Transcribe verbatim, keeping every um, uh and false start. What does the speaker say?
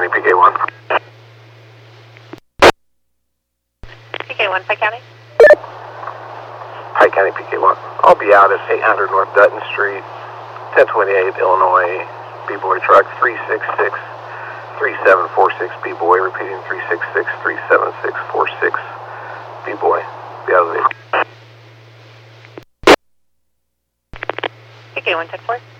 County, P K one. P K one, Pike County. Pike County, P K one. I'll be out at eight hundred North Dutton Street, ten twenty-eight, Illinois. B-Boy truck, three six six, three seven four six, B-Boy. Repeating, three six six, three seven six four six, B-Boy. Be out of there. P K one, ten four.